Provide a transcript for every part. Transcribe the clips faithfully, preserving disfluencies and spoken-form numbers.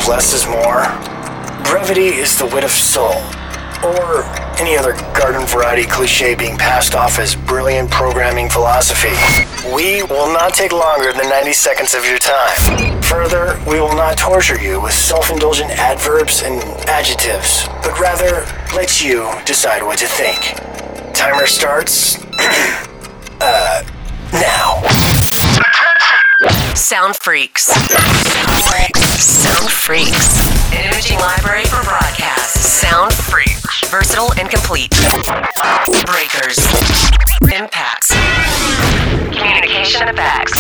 if less is more? Brevity is the wit of soul, or any other garden variety cliche being passed off as brilliant programming philosophy. We will not take longer than ninety seconds of your time. Further, we will not torture you with self-indulgent adverbs and adjectives, but rather let you decide what to think. Timer starts uh, now. Sound Freaks. Sound Freaks. Sound Freaks. An imaging library for broadcast. Sound Freaks. Versatile and complete. Breakers. Impacts. Communication effects.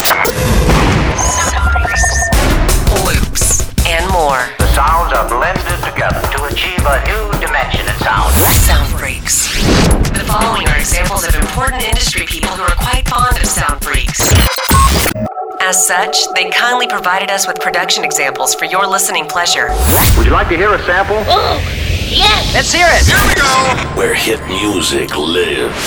Loops. And more. The sounds are blended together to achieve a new dimension in sound. Sound Freaks. The following are examples of important industry people who are quite fond of Sound Freaks. As such, they kindly provided us with production examples for your listening pleasure. Would you like to hear a sample? Oh, yes! Let's hear it! Here we go! Where hit music lives.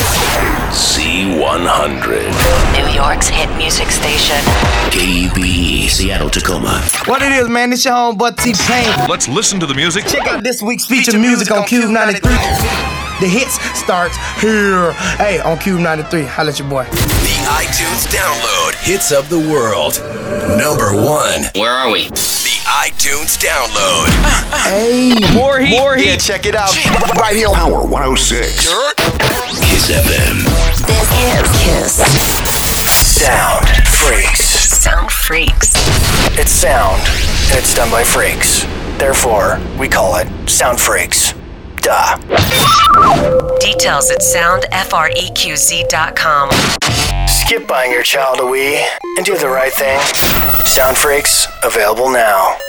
C one hundred. New York's hit music station. K E B E, Seattle, Tacoma. What it is, man, it's your home, but T-Pain. Let's listen to the music. Check out this week's featured music on Cube ninety-three. The hits starts here. Hey, on Cube ninety-three. Holla at your boy. The iTunes download hits of the world. Number one. Where are we? The iTunes download. Hey, More heat. More heat. Yeah, check it out. Right here. Power one oh six. Kiss F M. This is Kiss. Sound Freaks. Sound Freaks. It's sound, and it's done by freaks. Therefore, we call it Sound Freaks. Duh. Details at sound freaks dot com. Skip buying your child a Wii and do the right thing. Sound Freaks, available now.